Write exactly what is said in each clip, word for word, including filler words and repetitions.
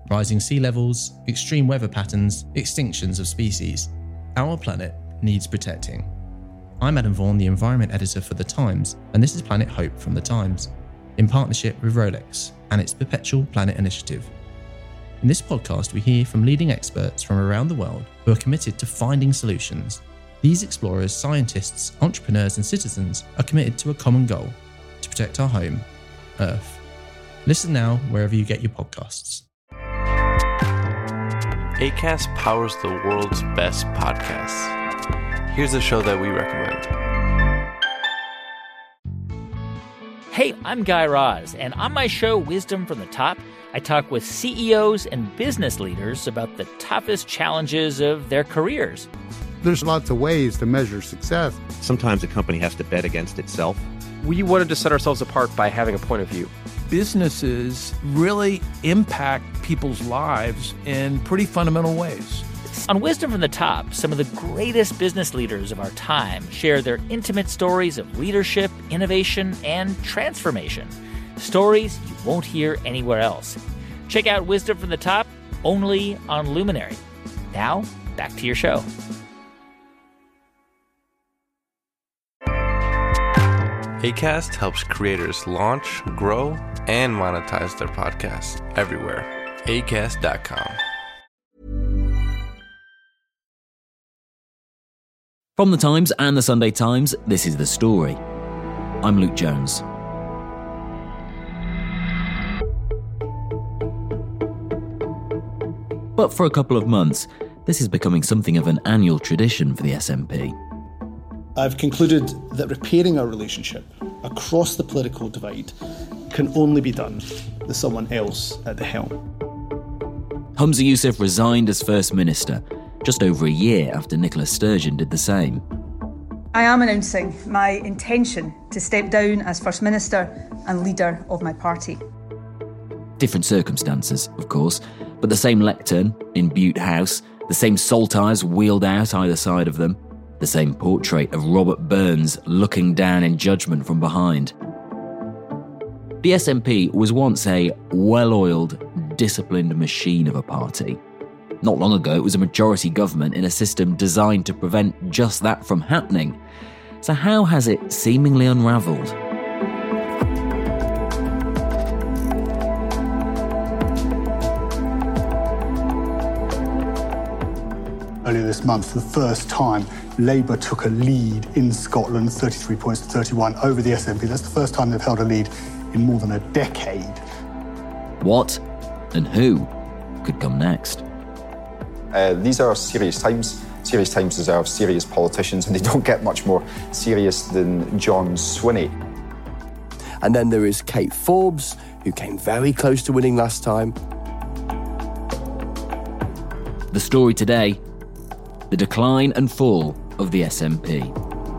Rising sea levels, extreme weather patterns, extinctions of species. Our planet needs protecting. I'm Adam Vaughan, the Environment Editor for The Times, and this is Planet Hope from The Times, in partnership with Rolex and its Perpetual Planet Initiative. In this podcast, we hear from leading experts from around the world who are committed to finding solutions. These explorers, scientists, entrepreneurs and citizens are committed to a common goal, to protect our home, Earth. Listen now wherever you get your podcasts. Acast powers the world's best podcasts. Here's a show that we recommend. Hey, I'm Guy Raz, and on my show, Wisdom from the Top, I talk with C E Os and business leaders about the toughest challenges of their careers. There's lots of ways to measure success. Sometimes a company has to bet against itself. We wanted to set ourselves apart by having a point of view. Businesses really impact people's lives in pretty fundamental ways. On Wisdom from the Top, some of the greatest business leaders of our time share their intimate stories of leadership, innovation, and transformation. Stories you won't hear anywhere else. Check out Wisdom from the Top, only on Luminary. Now, back to your show. Acast helps creators launch, grow, and monetize their podcasts everywhere. acast dot com. From The Times and The Sunday Times, this is The Story. I'm Luke Jones. But for a couple of months, this is becoming something of an annual tradition for the S N P. I've concluded that repairing our relationship across the political divide can only be done with someone else at the helm. Humza Yousaf resigned as First Minister, just over a year after Nicola Sturgeon did the same. I am announcing my intention to step down as First Minister and leader of my party. Different circumstances, of course, but the same lectern in Bute House, the same saltires wheeled out either side of them, the same portrait of Robert Burns looking down in judgment from behind. The S N P was once a well-oiled, disciplined machine of a party. Not long ago, it was a majority government in a system designed to prevent just that from happening. So how has it seemingly unravelled? Earlier this month, for the first time, Labour took a lead in Scotland, thirty-three points to thirty-one, over the S N P. That's the first time they've held a lead in more than a decade. What and who could come next? Uh, these are serious times. Serious times deserve serious politicians, and they don't get much more serious than John Swinney. And then there is Kate Forbes, who came very close to winning last time. The story today: the decline and fall of the S N P.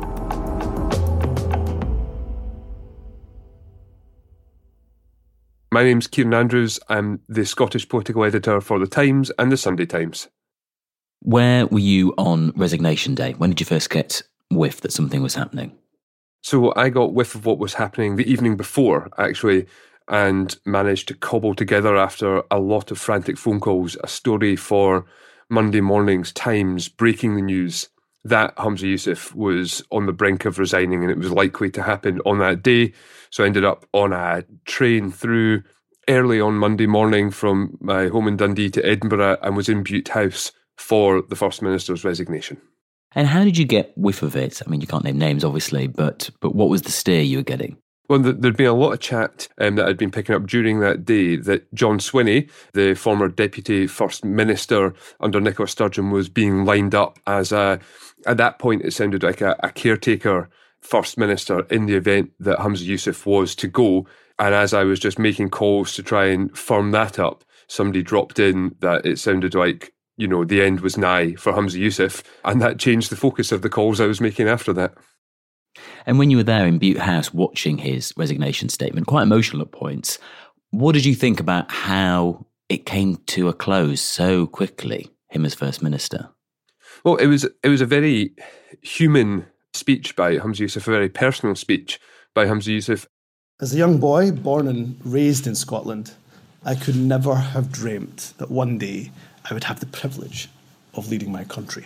My name's Kieran Andrews. I'm the Scottish political editor for The Times and The Sunday Times. Where were you on resignation day? When did you first get whiff that something was happening? So I got whiff of what was happening the evening before, actually, and managed to cobble together, after a lot of frantic phone calls, a story for Monday morning's Times breaking the news that Humza Yousaf was on the brink of resigning and it was likely to happen on that day. So I ended up on a train through early on Monday morning from my home in Dundee to Edinburgh and was in Bute House for the First Minister's resignation. And how did you get whiff of it? I mean, you can't name names, obviously, but but what was the steer you were getting? Well, there'd been a lot of chat um, that I'd been picking up during that day that John Swinney, the former Deputy First Minister under Nicola Sturgeon, was being lined up as a, at that point it sounded like a, a caretaker First Minister in the event that Humza Yousaf was to go. And as I was just making calls to try and firm that up, somebody dropped in that it sounded like, you know, the end was nigh for Humza Yousaf, and that changed the focus of the calls I was making after that. And when you were there in Bute House watching his resignation statement, quite emotional at points, what did you think about how it came to a close so quickly, him as First Minister? Well, it was it was a very human speech by Humza Yousaf, a very personal speech by Humza Yousaf. As a young boy, born and raised in Scotland, I could never have dreamt that one day I would have the privilege of leading my country.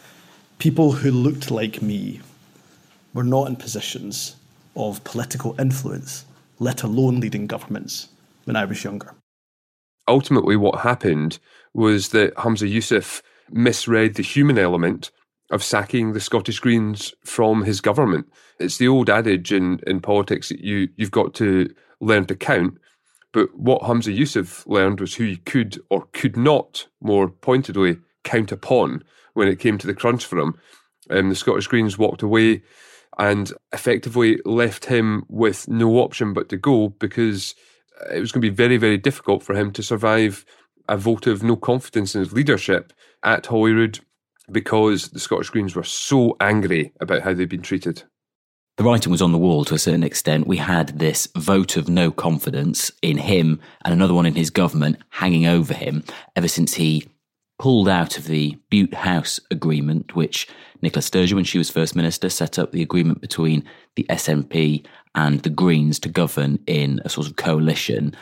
People who looked like me were not in positions of political influence, let alone leading governments, when I was younger. Ultimately, what happened was that Humza Yousaf misread the human element of sacking the Scottish Greens from his government. It's the old adage in, in politics that you, you've got to learn to count. But what Humza Yousaf learned was who he could or could not, more pointedly, count upon when it came to the crunch for him. Um, the Scottish Greens walked away and effectively left him with no option but to go, because it was going to be very, very difficult for him to survive a vote of no confidence in his leadership at Holyrood, because the Scottish Greens were so angry about how they'd been treated. The writing was on the wall to a certain extent. We had this vote of no confidence in him and another one in his government hanging over him ever since he pulled out of the Bute House agreement, which Nicola Sturgeon, when she was First Minister, set up the agreement between the S N P and the Greens to govern in a sort of coalition.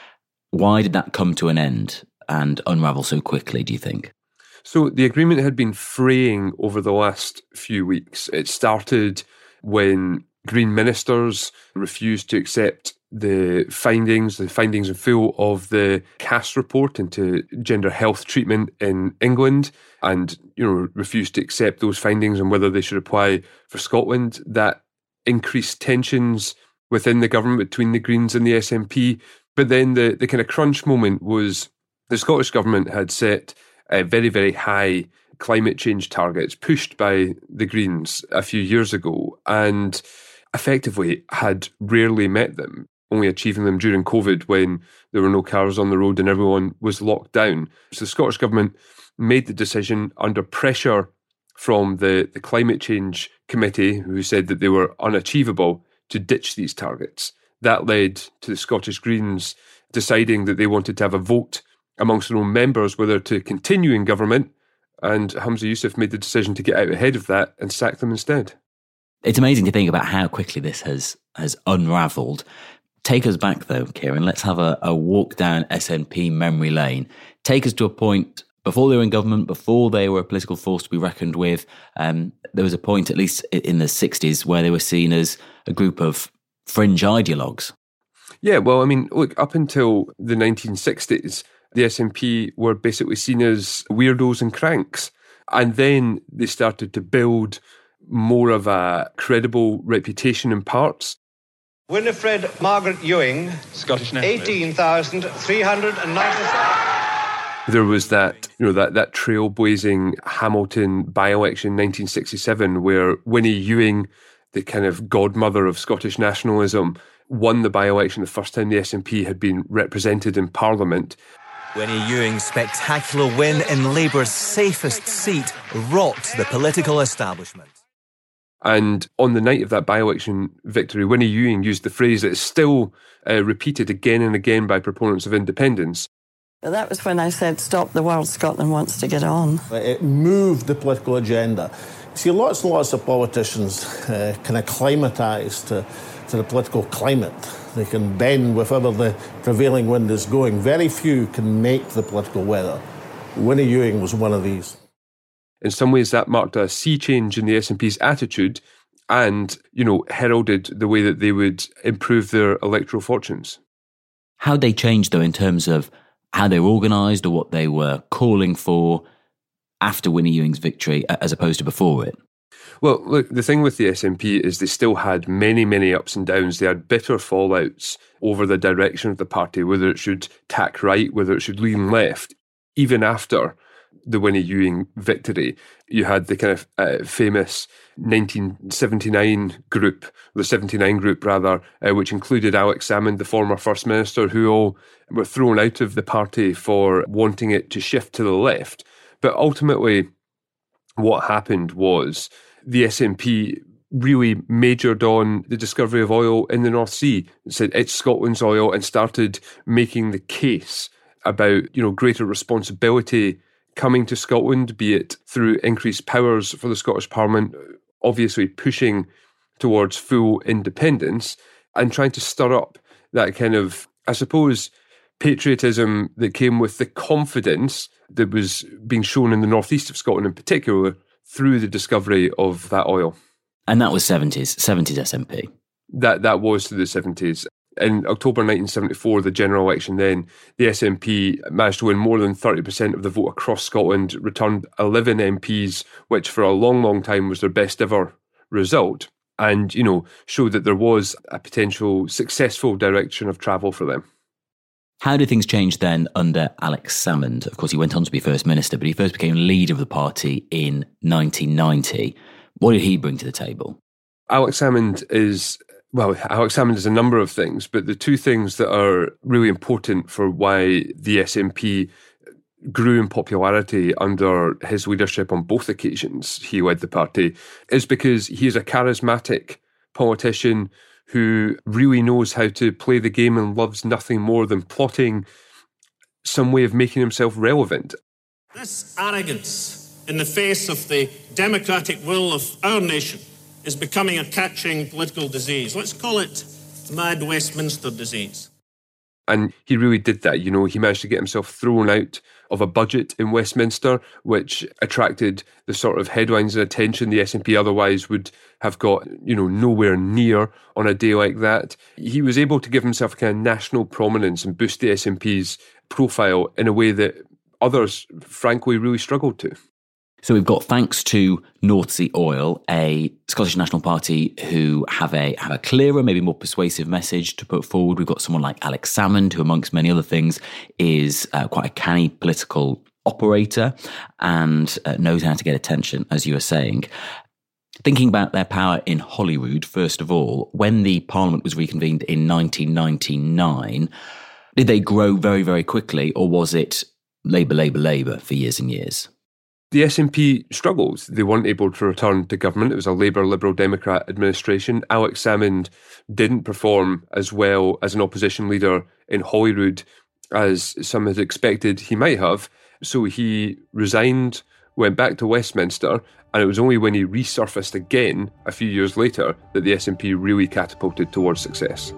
Why did that come to an end and unravel so quickly, do you think? So the agreement had been fraying over the last few weeks. It started when Green ministers refused to accept the findings, the findings in full of the Cass report into gender health treatment in England, and you know refused to accept those findings and whether they should apply for Scotland. That increased tensions within the government between the Greens and the S N P. But then the, the kind of crunch moment was the Scottish Government had set uh, very, very high climate change targets pushed by the Greens a few years ago, and effectively had rarely met them, only achieving them during COVID when there were no cars on the road and everyone was locked down. So the Scottish Government made the decision under pressure from the, the Climate Change Committee, who said that they were unachievable, to ditch these targets. That led to the Scottish Greens deciding that they wanted to have a vote amongst their own members whether to continue in government, and Humza Yousaf made the decision to get out ahead of that and sack them instead. It's amazing to think about how quickly this has has unravelled. Take us back though, Kieran. Let's have a, a walk down S N P memory lane. Take us to a point before they were in government, before they were a political force to be reckoned with. Um, there was a point, at least in the sixties, where they were seen as a group of fringe ideologues. Yeah, well, I mean, look, up until the nineteen sixties, the S N P were basically seen as weirdos and cranks. And then they started to build more of a credible reputation in parts. Winifred Margaret Ewing, Scottish nationalist, eighteen thousand three hundred ninety-seven. There was that, you know, that, that trailblazing Hamilton by-election in nineteen sixty-seven where Winnie Ewing, the kind of godmother of Scottish nationalism, won the by-election the first time the S N P had been represented in Parliament. Winnie Ewing's spectacular win in Labour's safest seat rocked the political establishment. And on the night of that by-election victory, Winnie Ewing used the phrase that is still uh, repeated again and again by proponents of independence. That was when I said, stop the world, Scotland wants to get on. It moved the political agenda. See, lots and lots of politicians uh, kind of climatise to, to the political climate. They can bend wherever the prevailing wind is going. Very few can make the political weather. Winnie Ewing was one of these. In some ways, that marked a sea change in the S N P's attitude and, you know, heralded the way that they would improve their electoral fortunes. How'd they change, though, in terms of how they were organised or what they were calling for after Winnie Ewing's victory as opposed to before it? Well, look, the thing with the S N P is they still had many, many ups and downs. They had bitter fallouts over the direction of the party, whether it should tack right, whether it should lean left. Even after the Winnie Ewing victory, you had the kind of uh, famous nineteen seventy-nine group, the seventy-nine group rather, uh, which included Alex Salmond, the former First Minister, who all were thrown out of the party for wanting it to shift to the left. But ultimately, what happened was the S N P really majored on the discovery of oil in the North Sea. It said it's Scotland's oil and started making the case about, you know, greater responsibility coming to Scotland, be it through increased powers for the Scottish Parliament, obviously pushing towards full independence and trying to stir up that kind of, I suppose, patriotism that came with the confidence that was being shown in the northeast of Scotland in particular through the discovery of that oil. And that was seventies, seventies S N P. That that was through the seventies. In October nineteen seventy-four, the general election then, the S N P managed to win more than thirty percent of the vote across Scotland, returned eleven M Ps, which for a long, long time was their best ever result, and, you know, showed that there was a potential successful direction of travel for them. How did things change then under Alex Salmond? Of course, he went on to be First Minister, but he first became leader of the party in nineteen ninety. What did he bring to the table? Alex Salmond is... Well, Alex Salmond is a number of things, but the two things that are really important for why the S N P grew in popularity under his leadership on both occasions he led the party is because he is a charismatic politician who really knows how to play the game and loves nothing more than plotting some way of making himself relevant. This arrogance in the face of the democratic will of our nation is becoming a catching political disease. Let's call it Mad Westminster disease. And he really did that. You know, he managed to get himself thrown out of a budget in Westminster, which attracted the sort of headlines and attention the S N P otherwise would have got, you know, nowhere near on a day like that. He was able to give himself a kind of national prominence and boost the S N P's profile in a way that others, frankly, really struggled to. So we've got, thanks to North Sea Oil, a Scottish National Party who have a have a clearer, maybe more persuasive message to put forward. We've got someone like Alex Salmond, who, amongst many other things, is uh, quite a canny political operator and uh, knows how to get attention, as you were saying. Thinking about their power in Holyrood, first of all, when the Parliament was reconvened in nineteen ninety-nine, did they grow very, very quickly, or was it Labour, Labour, Labour for years and years? The S N P struggled. They weren't able to return to government. It was a Labour, Liberal Democrat administration. Alex Salmond didn't perform as well as an opposition leader in Holyrood as some had expected he might have. So he resigned, went back to Westminster, and it was only when he resurfaced again a few years later that the S N P really catapulted towards success.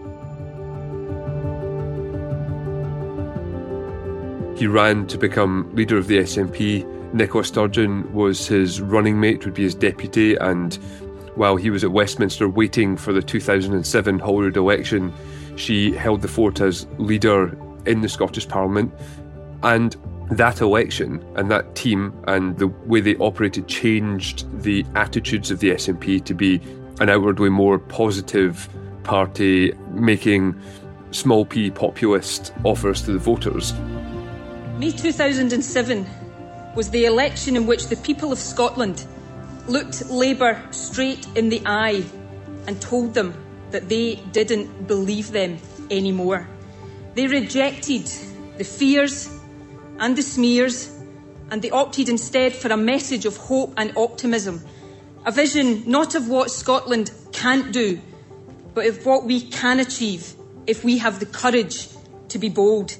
He ran to become leader of the S N P. Nicola Sturgeon was his running mate, would be his deputy, and while he was at Westminster waiting for the two thousand seven Holyrood election, she held the fort as leader in the Scottish Parliament. And that election and that team and the way they operated changed the attitudes of the S N P to be an outwardly more positive party, making small p populist offers to the voters. May two thousand seven was the election in which the people of Scotland looked Labour straight in the eye and told them that they didn't believe them anymore. They rejected the fears and the smears, and they opted instead for a message of hope and optimism, a vision not of what Scotland can't do, but of what we can achieve if we have the courage to be bold.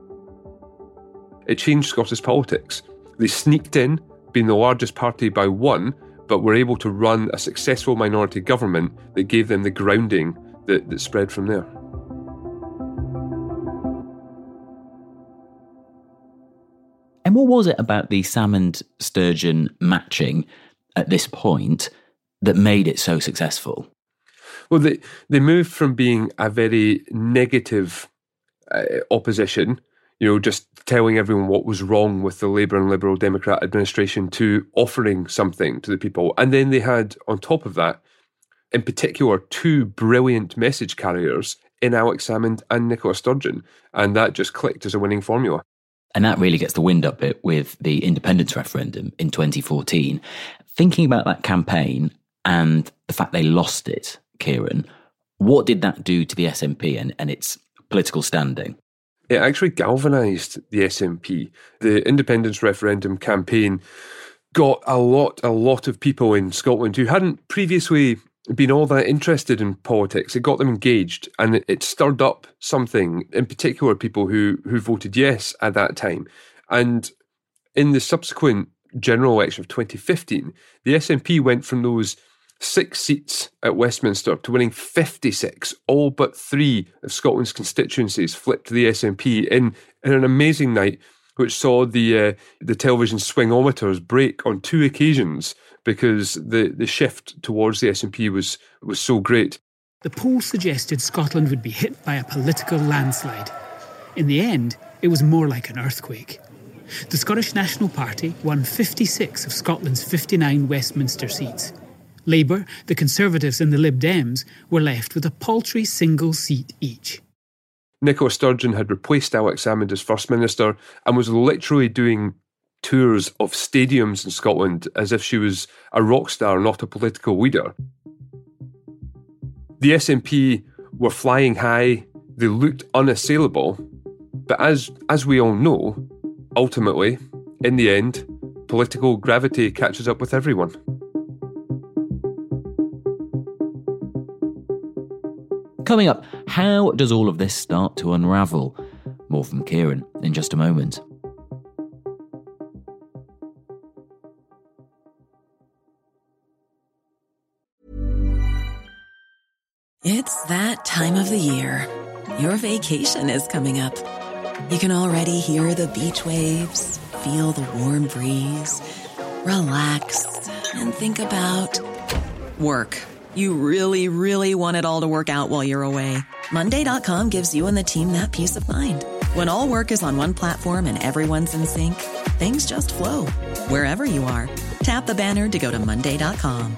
It changed Scottish politics. They sneaked in, being the largest party by one, but were able to run a successful minority government that gave them the grounding that, that spread from there. And what was it about the Salmond-Sturgeon matching at this point that made it so successful? Well, they, they moved from being a very negative uh, opposition, you know, just telling everyone what was wrong with the Labour and Liberal Democrat administration, to offering something to the people. And then they had, on top of that, in particular, two brilliant message carriers in Alex Salmond and Nicola Sturgeon. And that just clicked as a winning formula. And that really gets the wind up it with the independence referendum in twenty fourteen. Thinking about that campaign and the fact they lost it, Kieran, what did that do to the S N P and, and its political standing? It actually galvanised the S N P. The independence referendum campaign got a lot, a lot of people in Scotland who hadn't previously been all that interested in politics. It got them engaged, and it, it stirred up something, in particular people who, who voted yes at that time. And in the subsequent general election of twenty fifteen, the S N P went from those six seats at Westminster to winning fifty-six. All but three of Scotland's constituencies flipped to the S N P in, in an amazing night, which saw the uh, the television swingometers break on two occasions because the, the shift towards the S N P was, was so great. The poll suggested Scotland would be hit by a political landslide. In the end, it was more like an earthquake. The Scottish National Party won fifty-six of Scotland's fifty-nine Westminster seats. Labour, the Conservatives and the Lib Dems were left with a paltry single seat each. Nicola Sturgeon had replaced Alex Salmond as First Minister and was literally doing tours of stadiums in Scotland as if she was a rock star, not a political leader. The S N P were flying high, they looked unassailable, but as, as we all know, ultimately, in the end, political gravity catches up with everyone. Coming up, how does all of this start to unravel? More from Kieran in just a moment. It's that time of the year. Your vacation is coming up. You can already hear the beach waves, feel the warm breeze, relax, and think about work. You really, really want it all to work out while you're away. Monday dot com gives you and the team that peace of mind. When all work is on one platform and everyone's in sync, things just flow. Wherever you are, tap the banner to go to Monday dot com.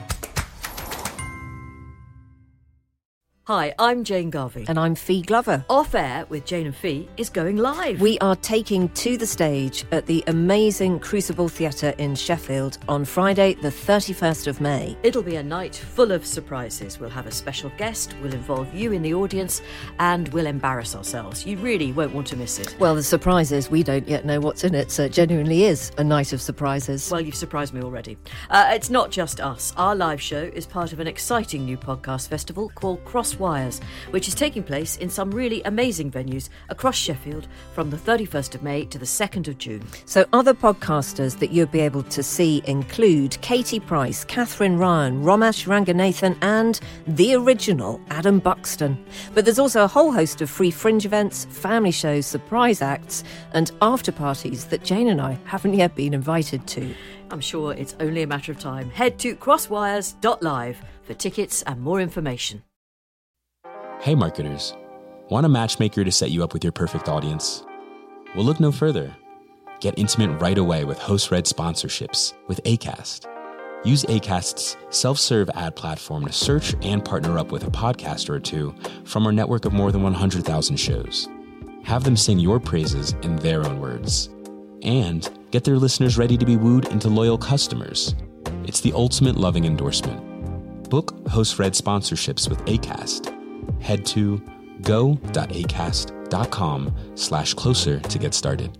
Hi, I'm Jane Garvey. And I'm Fee Glover. Off Air with Jane and Fee is going live. We are taking to the stage at the amazing Crucible Theatre in Sheffield on Friday, the thirty-first of May. It'll be a night full of surprises. We'll have a special guest, we'll involve you in the audience, and we'll embarrass ourselves. You really won't want to miss it. Well, the surprise is we don't yet know what's in it, so it genuinely is a night of surprises. Well, you've surprised me already. Uh, it's not just us. Our live show is part of an exciting new podcast festival called Cross Wires, which is taking place in some really amazing venues across Sheffield from the thirty-first of May to the second of June. So other podcasters that you'll be able to see include Katie Price, Catherine Ryan, Romesh Ranganathan and the original Adam Buxton. But there's also a whole host of free fringe events, family shows, surprise acts and after parties that Jane and I haven't yet been invited to. I'm sure it's only a matter of time. Head to crosswires dot live for tickets and more information. Hey marketers, want a matchmaker to set you up with your perfect audience? Well, look no further. Get intimate right away with host-read sponsorships with Acast. Use Acast's self-serve ad platform to search and partner up with a podcaster or two from our network of more than one hundred thousand shows. Have them sing your praises in their own words. And get their listeners ready to be wooed into loyal customers. It's the ultimate loving endorsement. Book host-read sponsorships with Acast. Head to go.acast.com slash closer to get started.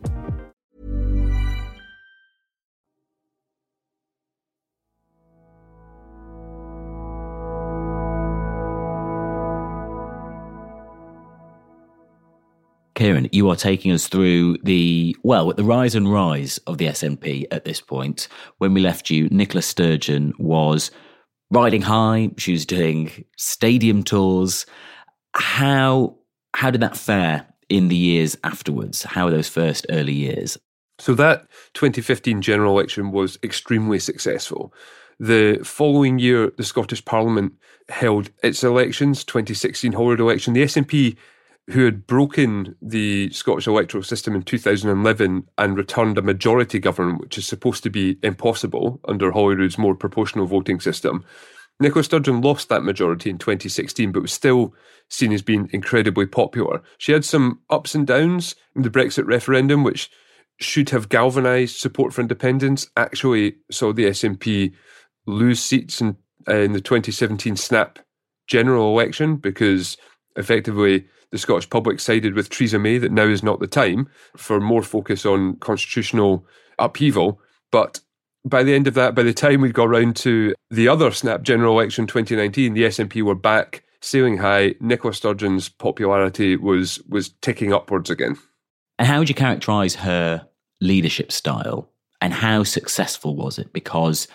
Kieran, you are taking us through the, well, the rise and rise of the S N P at this point. When we left you, Nicola Sturgeon was riding high. She was doing stadium tours. How how did that fare in the years afterwards? How were those first early years? So that twenty fifteen general election was extremely successful. The following year, the Scottish Parliament held its elections, twenty sixteen Holroyd election. The S N P, who had broken the Scottish electoral system in two thousand eleven and returned a majority government, which is supposed to be impossible under Holyrood's more proportional voting system. Nicola Sturgeon lost that majority in twenty sixteen, but was still seen as being incredibly popular. She had some ups and downs in the Brexit referendum, which should have galvanised support for independence, actually saw the S N P lose seats in, uh, in the twenty seventeen snap general election because effectively the Scottish public sided with Theresa May that now is not the time for more focus on constitutional upheaval. But by the end of that, by the time we'd got round to the other snap general election twenty nineteen, the S N P were back sailing high. Nicola Sturgeon's popularity was was ticking upwards again. And how would you characterise her leadership style and how successful was it? Because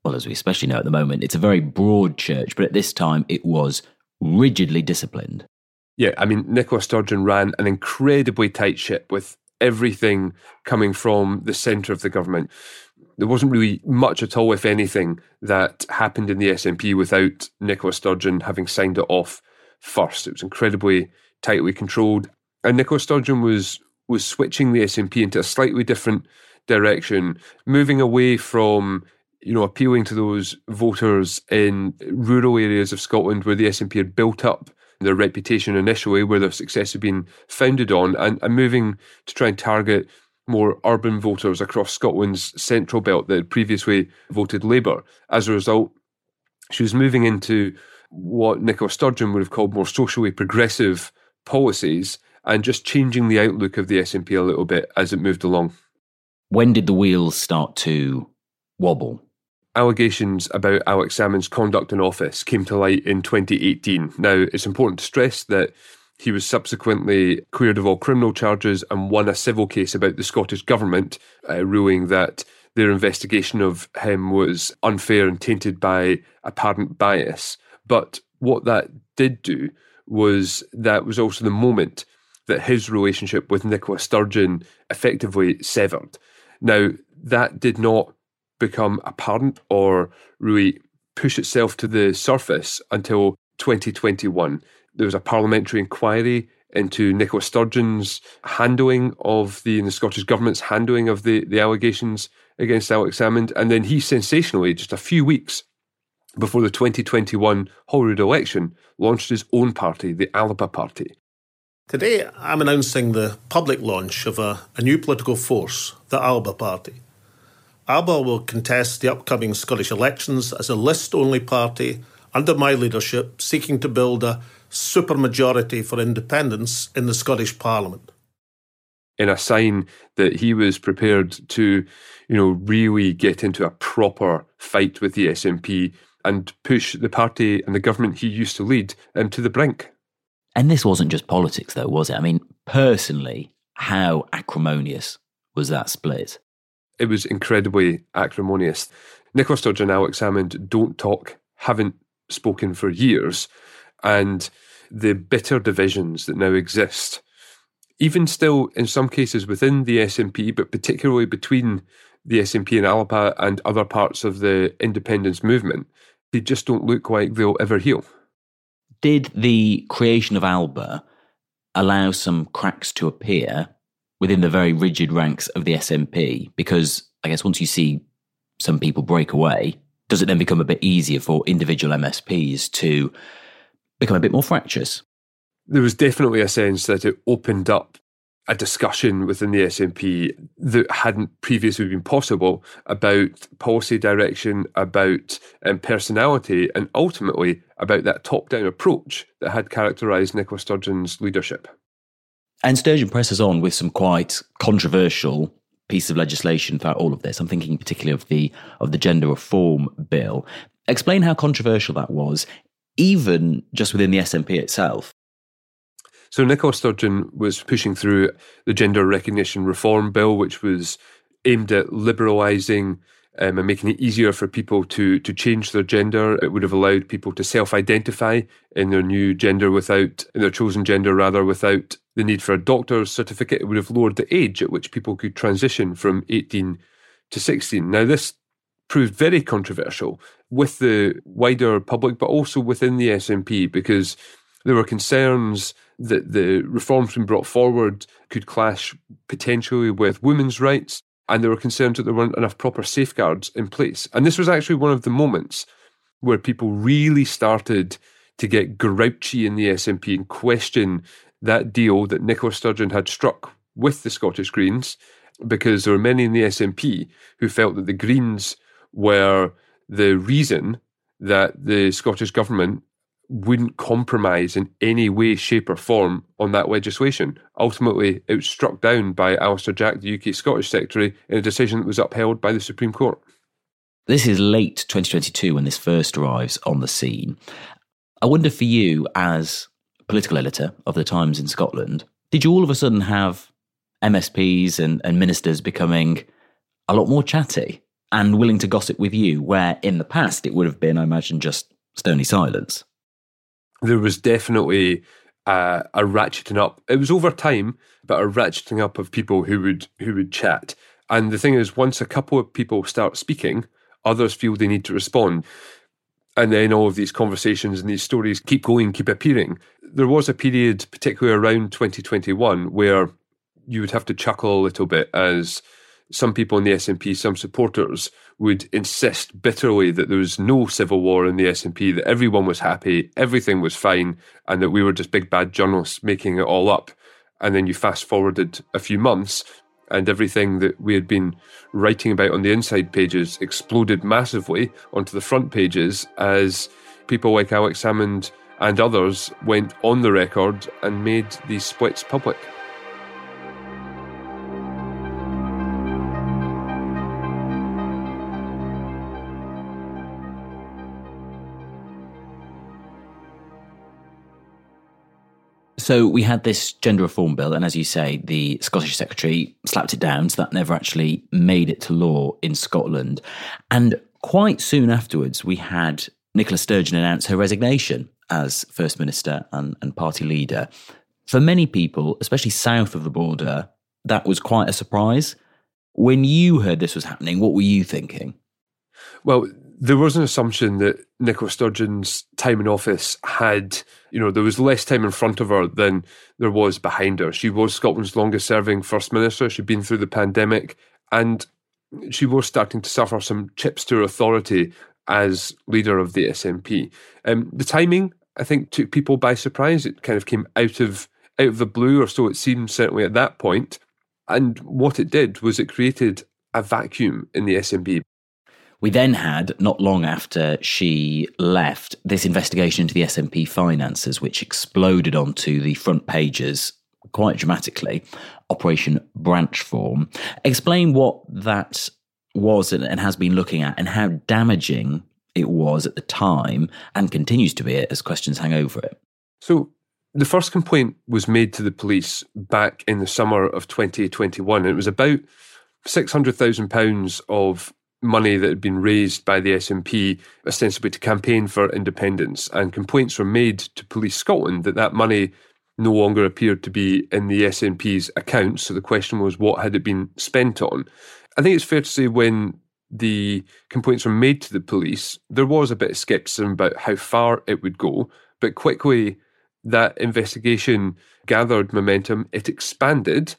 well, as we especially know at the moment, it's a very broad church, but at this time it was rigidly disciplined. Yeah, I mean, Nicola Sturgeon ran an incredibly tight ship with everything coming from the centre of the government. There wasn't really much at all, if anything, that happened in the S N P without Nicola Sturgeon having signed it off first. It was incredibly tightly controlled. And Nicola Sturgeon was was switching the S N P into a slightly different direction, moving away from, you know, appealing to those voters in rural areas of Scotland where the S N P had built up their reputation initially, where their success had been founded on, and, and moving to try and target more urban voters across Scotland's central belt that had previously voted Labour. As a result, she was moving into what Nicola Sturgeon would have called more socially progressive policies and just changing the outlook of the S N P a little bit as it moved along. When did the wheels start to wobble? Allegations about Alex Salmond's conduct in office came to light in twenty eighteen. Now, it's important to stress that he was subsequently cleared of all criminal charges and won a civil case about the Scottish Government, uh, ruling that their investigation of him was unfair and tainted by apparent bias. But what that did do was that was also the moment that his relationship with Nicola Sturgeon effectively severed. Now, that did not become apparent or really push itself to the surface until twenty twenty-one. There was a parliamentary inquiry into Nicola Sturgeon's handling of the, and the Scottish Government's handling of the, the allegations against Alex Salmond, and then he sensationally, just a few weeks before the twenty twenty-one Holyrood election, launched his own party, the Alba Party. Today, I'm announcing the public launch of a, a new political force, the Alba Party. Alba will contest the upcoming Scottish elections as a list-only party under my leadership, seeking to build a supermajority for independence in the Scottish Parliament. In a sign that he was prepared to, you know, really get into a proper fight with the S N P and push the party and the government he used to lead um, to the brink. And this wasn't just politics, though, was it? I mean, personally, how acrimonious was that split? It was incredibly acrimonious. Nicola Sturgeon and Alex Salmond don't talk, haven't spoken for years, and the bitter divisions that now exist, even still in some cases within the S N P, but particularly between the S N P and Alba and other parts of the independence movement, they just don't look like they'll ever heal. Did the creation of Alba allow some cracks to appear within the very rigid ranks of the S N P? Because I guess once you see some people break away, does it then become a bit easier for individual M S Ps to become a bit more fractious? There was definitely a sense that it opened up a discussion within the S N P that hadn't previously been possible about policy direction, about um, personality, and ultimately about that top-down approach that had characterised Nicola Sturgeon's leadership. And Sturgeon presses on with some quite controversial pieces of legislation throughout all of this. I'm thinking particularly of the of the gender reform bill. Explain how controversial that was, even just within the S N P itself. So Nicola Sturgeon was pushing through the Gender Recognition Reform Bill, which was aimed at liberalising um, and making it easier for people to to change their gender. It would have allowed people to self-identify in their new gender without, in their chosen gender rather, without the need for a doctor's certificate. It would have lowered the age at which people could transition from eighteen to sixteen. Now, this proved very controversial with the wider public, but also within the S N P, because there were concerns that the reforms being brought forward could clash potentially with women's rights, and there were concerns that there weren't enough proper safeguards in place. And this was actually one of the moments where people really started to get grouchy in the S N P and question that deal that Nicola Sturgeon had struck with the Scottish Greens, because there were many in the S N P who felt that the Greens were the reason that the Scottish Government wouldn't compromise in any way, shape or form on that legislation. Ultimately, it was struck down by Alistair Jack, the U K Scottish Secretary, in a decision that was upheld by the Supreme Court. This is late twenty twenty-two when this first arrives on the scene. I wonder for you, as political editor of the Times in Scotland, did you all of a sudden have M S Ps and, and ministers becoming a lot more chatty and willing to gossip with you, where in the past it would have been, I imagine, just stony silence. There was definitely uh, a ratcheting up. It was over time, but a ratcheting up of people who would who would chat. And the thing is, once a couple of people start speaking, others feel they need to respond. And then all of these conversations and these stories keep going, keep appearing. There was a period, particularly around twenty twenty-one, where you would have to chuckle a little bit as some people in the S N P, some supporters, would insist bitterly that there was no civil war in the S N P, that everyone was happy, everything was fine, and that we were just big bad journalists making it all up. And then you fast forwarded a few months, and everything that we had been writing about on the inside pages exploded massively onto the front pages as people like Alex Salmond and others went on the record and made these splits public. So we had this gender reform bill, and as you say, the Scottish Secretary slapped it down, so that never actually made it to law in Scotland. And quite soon afterwards, we had Nicola Sturgeon announce her resignation as First Minister and, and party leader. For many people, especially south of the border, that was quite a surprise. When you heard this was happening, what were you thinking? Well, there was an assumption that Nicola Sturgeon's time in office had, you know, there was less time in front of her than there was behind her. She was Scotland's longest serving First Minister. She'd been through the pandemic, and she was starting to suffer some chips to her authority as leader of the S N P. Um, the timing, I think, took people by surprise. It kind of came out of out of the blue, or so it seemed, certainly at that point. And what it did was it created a vacuum in the S N P. We then had, not long after she left, this investigation into the S N P finances, which exploded onto the front pages quite dramatically, Operation Branchform. Explain what that was and has been looking at, and how damaging it was at the time and continues to be as questions hang over it. So the first complaint was made to the police back in the summer of twenty twenty-one, and it was about six hundred thousand pounds of money that had been raised by the S N P ostensibly to campaign for independence, and complaints were made to Police Scotland that that money no longer appeared to be in the S N P's accounts. So the question was, what had it been spent on? I think it's fair to say when the complaints were made to the police, there was a bit of scepticism about how far it would go, but quickly that investigation gathered momentum, it expanded,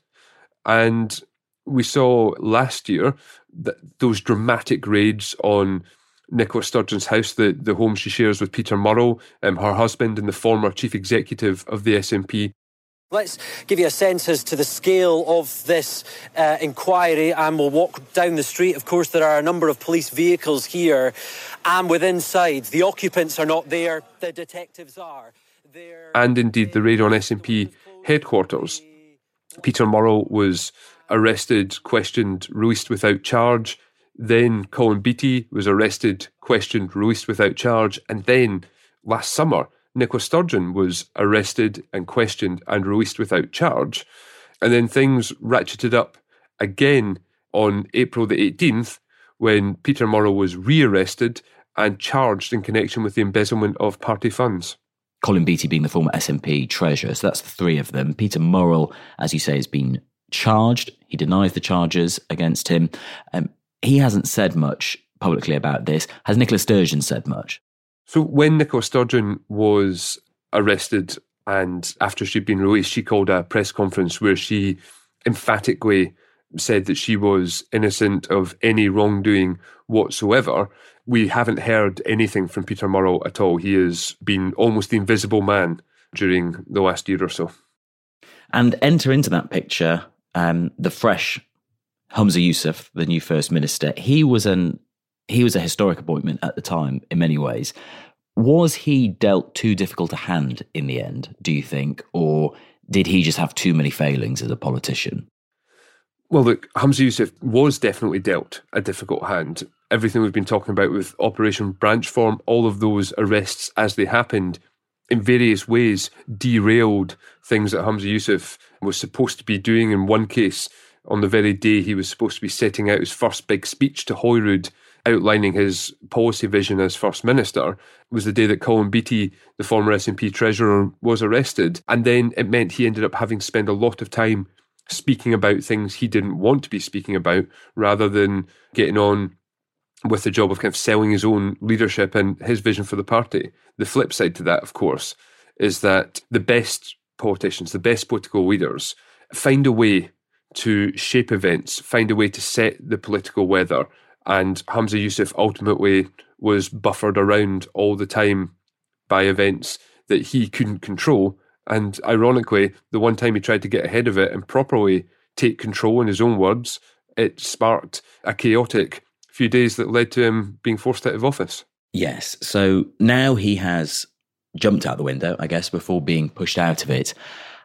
and we saw last year that those dramatic raids on Nicola Sturgeon's house, the, the home she shares with Peter Murrell, um, her husband and the former chief executive of the S N P. Let's give you a sense as to the scale of this uh, inquiry, and we'll walk down the street. Of course, there are a number of police vehicles here, and within inside, the occupants are not there, the detectives are. They're, and indeed, the raid on S N P headquarters. Peter Murrell was arrested, questioned, released without charge. Then Colin Beattie was arrested, questioned, released without charge. And then last summer, Nicola Sturgeon was arrested and questioned and released without charge. And then things ratcheted up again on April the eighteenth, when Peter Murrell was re-arrested and charged in connection with the embezzlement of party funds. Colin Beattie being the former S N P treasurer, so that's the three of them. Peter Murrell, as you say, has been charged. He denies the charges against him. Um, he hasn't said much publicly about this. Has Nicola Sturgeon said much? So when Nicola Sturgeon was arrested and after she'd been released, she called a press conference where she emphatically said that she was innocent of any wrongdoing whatsoever. We haven't heard anything from Peter Murrell at all. He has been almost the invisible man during the last year or so. And enter into that picture um, the fresh Humza Yousaf, the new First Minister. He was an he was a historic appointment at the time in many ways. Was he dealt too difficult a hand in the end, do you think? Or did he just have too many failings as a politician? Well, look, Humza Yousaf was definitely dealt a difficult hand. Everything we've been talking about with Operation Branchform, all of those arrests as they happened, in various ways derailed things that Humza Yousaf was supposed to be doing. In one case, on the very day he was supposed to be setting out his first big speech to Holyrood, outlining his policy vision as First Minister, was the day that Colin Beattie, the former S N P Treasurer, was arrested. And then it meant he ended up having to spend a lot of time speaking about things he didn't want to be speaking about, rather than getting on with the job of kind of selling his own leadership and his vision for the party. The flip side to that, of course, is that the best politicians, the best political leaders, find a way to shape events, find a way to set the political weather. And Humza Yousaf ultimately was buffered around all the time by events that he couldn't control. And ironically, the one time he tried to get ahead of it and properly take control, in his own words, it sparked a chaotic few days that led to him being forced out of office. Yes, so now he has jumped out the window, I guess, before being pushed out of it.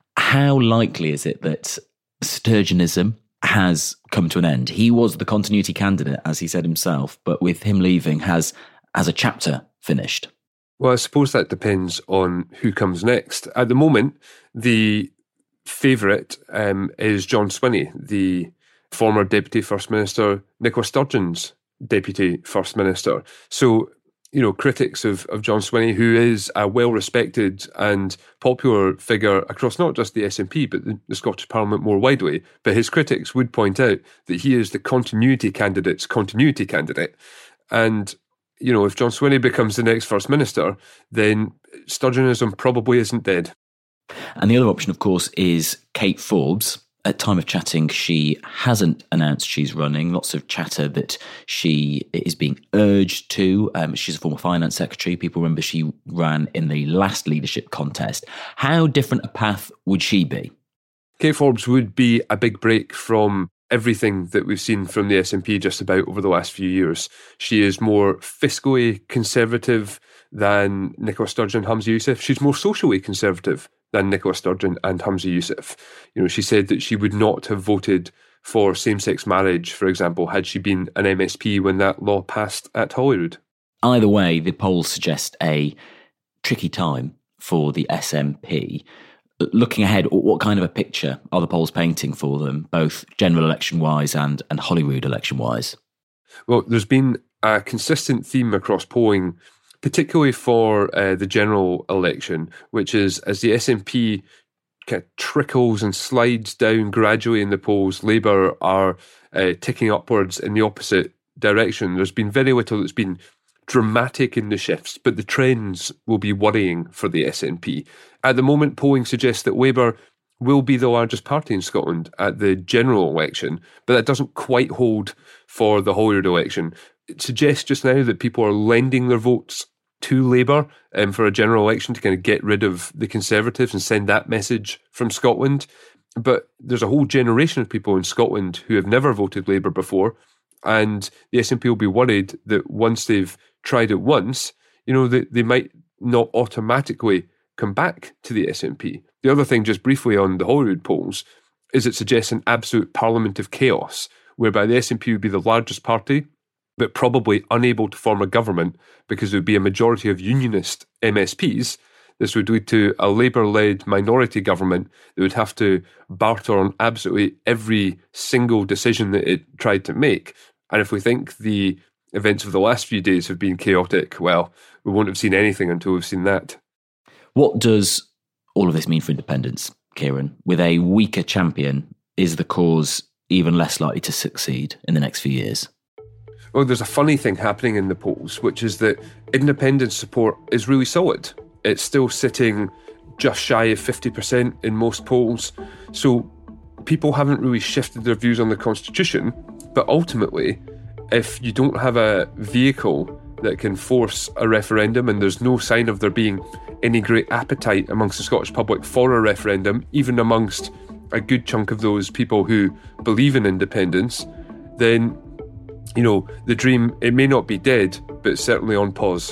How likely is it that Sturgeonism has come to an end? He was the continuity candidate, as he said himself, but with him leaving, has has a chapter finished? Well, I suppose that depends on who comes next. At the moment, the favourite um, is John Swinney, the former Deputy First Minister, Nicola Sturgeon's Deputy First Minister. So, you know, critics of, of John Swinney, who is a well-respected and popular figure across not just the S N P, but the, the Scottish Parliament more widely, but his critics would point out that he is the continuity candidate's continuity candidate. And, you know, if John Swinney becomes the next First Minister, then Sturgeonism probably isn't dead. And the other option, of course, is Kate Forbes. At time of chatting, she hasn't announced she's running. Lots of chatter that she is being urged to. Um, she's a former finance secretary. People remember she ran in the last leadership contest. How different a path would she be? Kate Forbes would be a big break from everything that we've seen from the S N P just about over the last few years. She is more fiscally conservative than Nicola Sturgeon and Humza Yousaf. She's more socially conservative than Nicola Sturgeon and Humza Yousaf. You know, she said that she would not have voted for same-sex marriage, for example, had she been an M S P when that law passed at Holyrood. Either way, the polls suggest a tricky time for the S N P. Looking ahead, what kind of a picture are the polls painting for them, both general election-wise and, and Holyrood election-wise? Well, there's been a consistent theme across polling, particularly for uh, the general election, which is as the S N P kind of trickles and slides down gradually in the polls, Labour are uh, ticking upwards in the opposite direction. There's been very little that's been dramatic in the shifts, but the trends will be worrying for the S N P. At the moment, polling suggests that Labour will be the largest party in Scotland at the general election, but that doesn't quite hold for the Holyrood election. It suggests just now that people are lending their votes to Labour um, for a general election to kind of get rid of the Conservatives and send that message from Scotland. But there's a whole generation of people in Scotland who have never voted Labour before, and the S N P will be worried that once they've tried it once, you know, they, they might not automatically come back to the S N P. The other thing, just briefly on the Holyrood polls, is it suggests an absolute parliament of chaos, whereby the S N P would be the largest party, but probably unable to form a government because there would be a majority of unionist M S Ps. This would lead to a Labour-led minority government that would have to barter on absolutely every single decision that it tried to make. And if we think the events of the last few days have been chaotic, well, we won't have seen anything until we've seen that. What does all of this mean for independence, Kieran? With a weaker champion, is the cause even less likely to succeed in the next few years? Well, there's a funny thing happening in the polls, which is that independence support is really solid. It's still sitting just shy of fifty percent in most polls. So people haven't really shifted their views on the Constitution. But ultimately, if you don't have a vehicle that can force a referendum, and there's no sign of there being any great appetite amongst the Scottish public for a referendum, even amongst a good chunk of those people who believe in independence, then, you know, the dream, it may not be dead, but it's certainly on pause.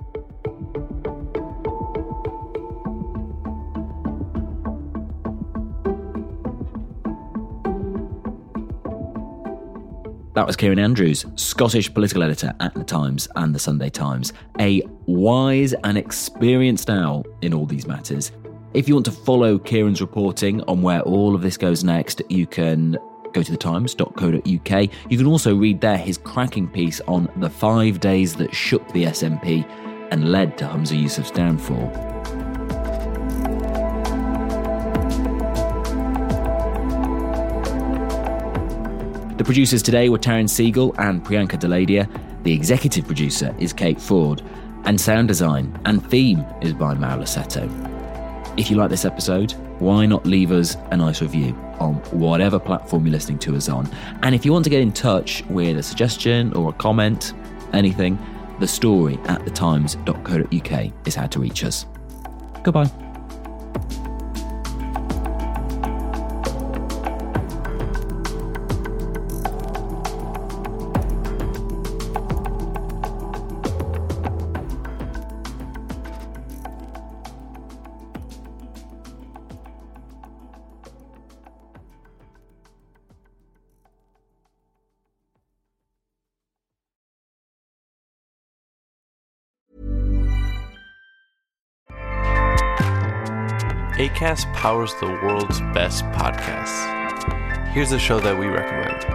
That was Kieran Andrews, Scottish political editor at The Times and The Sunday Times, a wise and experienced owl in all these matters. If you want to follow Kieran's reporting on where all of this goes next, you can go to the times dot co dot uk. You can also read there his cracking piece on the five days that shook the S N P and led to Humza Yousaf's downfall. The producers today were Taryn Siegel and Priyanka Deladia. The executive producer is Kate Ford. And sound design and theme is by Mauro Seto. If you like this episode, why not leave us a nice review on whatever platform you're listening to us on? And if you want to get in touch with a suggestion or a comment, anything, the story at the times dot co dot uk is how to reach us. Goodbye. Acast powers the world's best podcasts. Here's a show that we recommend.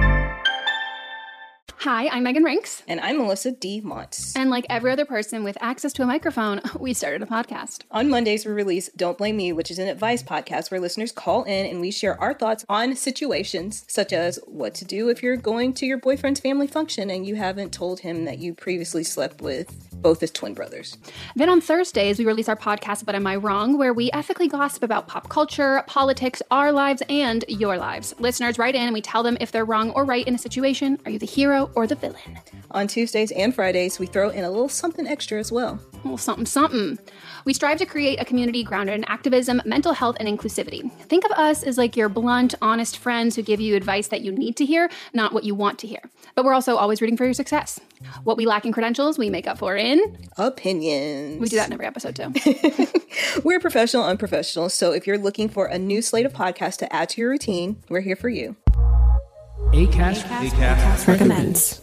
Hi, I'm Megan Rinks. And I'm Melissa D. Montz. And like every other person with access to a microphone, we started a podcast. On Mondays, we release Don't Blame Me, which is an advice podcast where listeners call in and we share our thoughts on situations such as what to do if you're going to your boyfriend's family function and you haven't told him that you previously slept with both his twin brothers. Then on Thursdays, we release our podcast, But Am I Wrong?, where we ethically gossip about pop culture, politics, our lives, and your lives. Listeners write in and we tell them if they're wrong or right in a situation. Are you the hero or the villain? On Tuesdays and Fridays, we throw in a little something extra as well. A little something, something. We strive to create a community grounded in activism, mental health, and inclusivity. Think of us as like your blunt, honest friends who give you advice that you need to hear, not what you want to hear. But we're also always rooting for your success. What we lack in credentials, we make up for in... opinions. We do that in every episode, too. We're professional unprofessionals, so if you're looking for a new slate of podcasts to add to your routine, we're here for you. Acast, Acast, Acast recommends.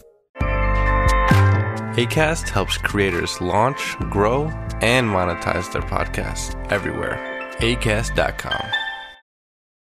Acast helps creators launch, grow, and monetize their podcasts everywhere. acast dot com.